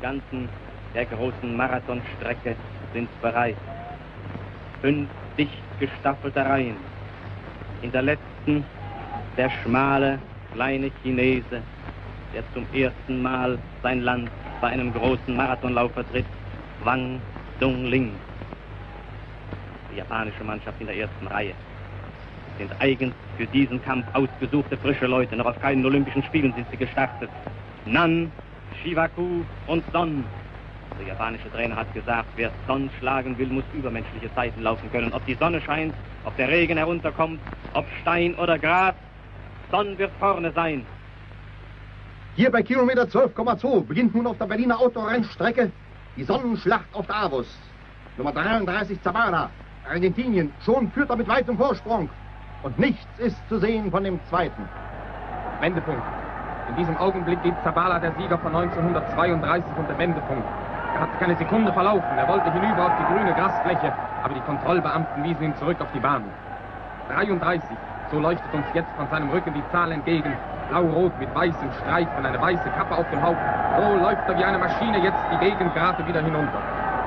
Giganten der großen Marathonstrecke sind bereit. 5 dicht gestaffelte Reihen. In der letzten der schmale, kleine Chinese, der zum ersten Mal sein Land bei einem großen Marathonlauf vertritt, Wang Dongling. Die japanische Mannschaft in der ersten Reihe sind eigens für diesen Kampf ausgesuchte frische Leute. Noch auf keinen Olympischen Spielen sind sie gestartet. Nan, Shiwaku und Son. Der japanische Trainer hat gesagt, wer Son schlagen will, muss übermenschliche Zeiten laufen können. Ob die Sonne scheint, ob der Regen herunterkommt, ob Stein oder Gras, Son wird vorne sein. Hier bei Kilometer 12,2 beginnt nun auf der Berliner Autorennstrecke die Sonnenschlacht auf Davos. Nummer 33 Zabala, Argentinien, schon führt er mit weitem Vorsprung. Und nichts ist zu sehen von dem zweiten. Wendepunkt. In diesem Augenblick geht Zabala, der Sieger von 1932, unter Wendepunkt. Er hat keine Sekunde verlaufen. Er wollte hinüber auf die grüne Grasfläche, aber die Kontrollbeamten wiesen ihn zurück auf die Bahn. 33, so leuchtet uns jetzt von seinem Rücken die Zahl entgegen. Blau-rot mit weißen Streifen, eine weiße Kappe auf dem Haupt. So läuft er wie eine Maschine jetzt die Gegengrate wieder hinunter.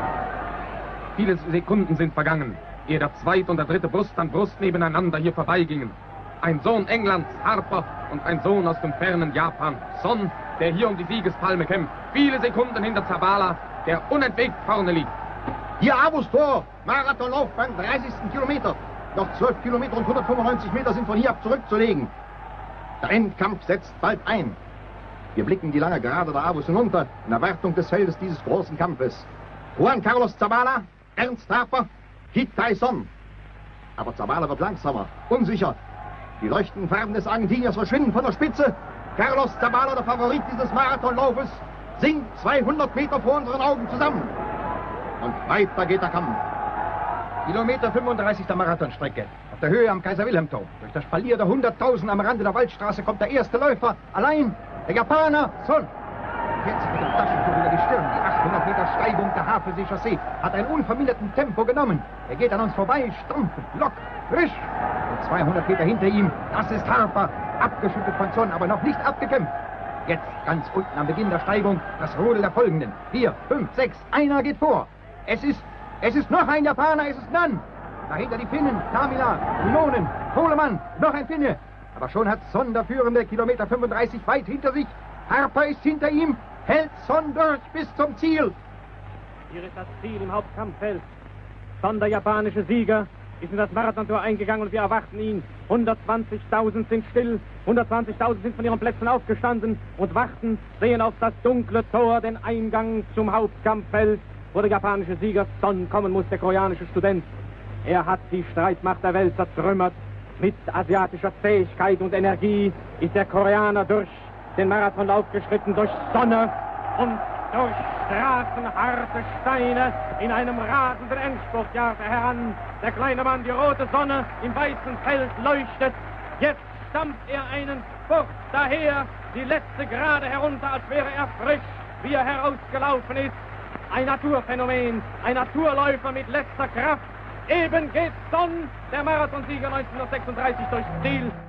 Viele Sekunden sind vergangen, ehe der zweite und der dritte Brust an Brust nebeneinander hier vorbeigingen. Ein Sohn Englands, Harper, und ein Sohn aus dem fernen Japan, Son, der hier um die Siegespalme kämpft. Viele Sekunden hinter Zabala, der unentwegt vorne liegt. Hier Avus Tor, Marathonlauf beim 30. Kilometer. Noch 12 Kilometer und 195 Meter sind von hier ab zurückzulegen. Der Endkampf setzt bald ein. Wir blicken die lange Gerade der Avus hinunter, in Erwartung des Feldes dieses großen Kampfes. Juan Carlos Zabala, Ernst Harper, Kit Tyson. Aber Zabala wird langsamer, unsicher. Die leuchtenden Farben des Argentiniers verschwinden von der Spitze. Carlos Zabala, der Favorit dieses Marathonlaufes, sinkt 200 Meter vor unseren Augen zusammen. Und weiter geht der Kampf. Kilometer 35 der Marathonstrecke. Auf der Höhe am Kaiser-Wilhelm-Turm. Durch das Spalier der 100.000 am Rande der Waldstraße kommt der erste Läufer. Allein der Japaner Son. Jetzt mit dem Taschentuch über die Stirn. Die 800 Meter Steigung der Havensee-Chaussee hat einen unverminderten Tempo genommen. Er geht an uns vorbei, stampfend, lock, frisch. Und 200 Meter hinter ihm, das ist Harper. Abgeschüttet von Son, aber noch nicht abgekämpft. Jetzt ganz unten am Beginn der Steigung das Rudel der Folgenden. 4, 5, 6, einer geht vor. Es ist noch ein Japaner, es ist Nan. Dahinter die Finnen, Tamila, Unonen, Kohlemann, noch ein Finne. Aber schon hat Son, der Führende, Kilometer 35 weit hinter sich. Harper ist hinter ihm, hält Son durch bis zum Ziel. Hier ist das Ziel im Hauptkampffeld. Son, der japanische Sieger, ist in das Marathontor eingegangen und wir erwarten ihn. 120.000 sind still, 120.000 sind von ihren Plätzen aufgestanden und warten, sehen auf das dunkle Tor, den Eingang zum Hauptkampffeld, wo der japanische Sieger Son kommen muss, der koreanische Student. Er hat die Streitmacht der Welt zertrümmert. Mit asiatischer Fähigkeit und Energie ist der Koreaner durch den Marathonlauf geschritten, durch Sonne und durch straßenharte Steine. In einem rasenden Endspurt jagt er heran. Der kleine Mann, die rote Sonne im weißen Feld leuchtet. Jetzt stampft er einen Spurt daher, die letzte Gerade herunter, als wäre er frisch, wie er herausgelaufen ist. Ein Naturphänomen, ein Naturläufer mit letzter Kraft. Eben geht Son, der Marathonsieger 1936, durchs Ziel.